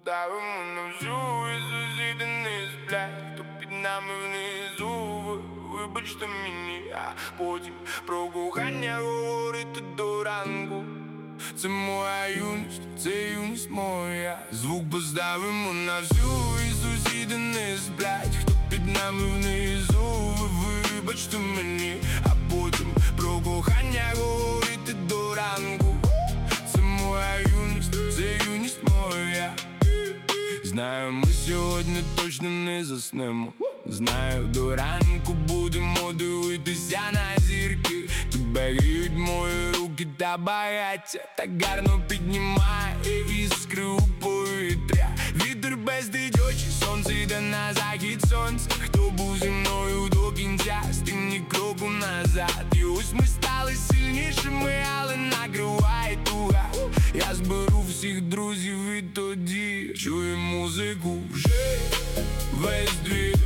поставимо на всю, і сусіди не сплять, хто під нами внизу. Вибачте мені, а потім про кохання говорити до ранку. Це моя юність, це юність моя. Звук поставимо на всю, і сусіди не сплять, хто під нами внизу. Вибачте мені, а потім про кохання говорити до ранку. Це моя юність, це юність моя. Знаю, ми сьогодні точно не заснемо. Знаю, до ранку будемо дивитися на зірки. Тебе гріють мої руки та багаття так гарно піднімає іскри у повітря. Вітер бездить очі, сонце йде на захід сонця. Хто був зі мною до кінця, з тим ні кроку назад. І ось ми стали сильнішими, але накриває туга. Я зберу всіх друзів і тоді чую музику вже весь двір.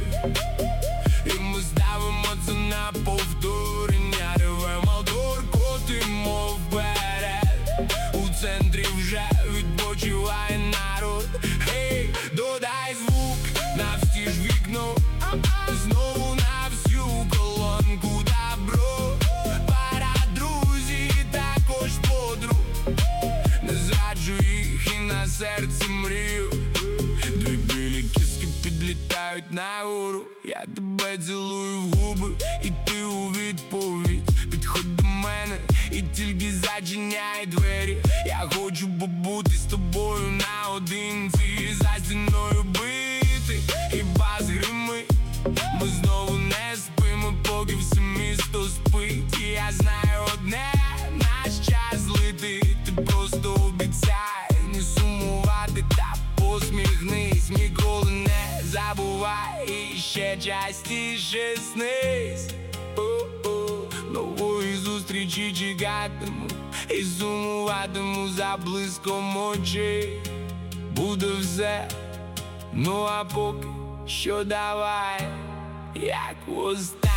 І ми ставимо це на повторення. Реве мотор, котимо вперед. У центрі вже відпочиває народ. Гей, додай звук на всі ж вікно. Знову на всю колонку добро. Пара друзі, також подруг. Не зраджу їх і на серці мрію. Дві білі кіски підлітають нагору. Я тебе цілую в губи, і ти у відповідь. Підходь до мене і тільки зачиняй двері. Я хочу побути з тобою наодинці. За стіною бити і бас гримить. Ми знову не спимо, поки все місто спить. І я знаю одне, наш час летить. Ти просто обіцяй не сумувати та посміхнись. Ніколи не забувай і ще частіше снись. Нової зустрічі чекатиму і сумуватиму за блиском очей. Буде все, ну а поки що давай, як востаннє.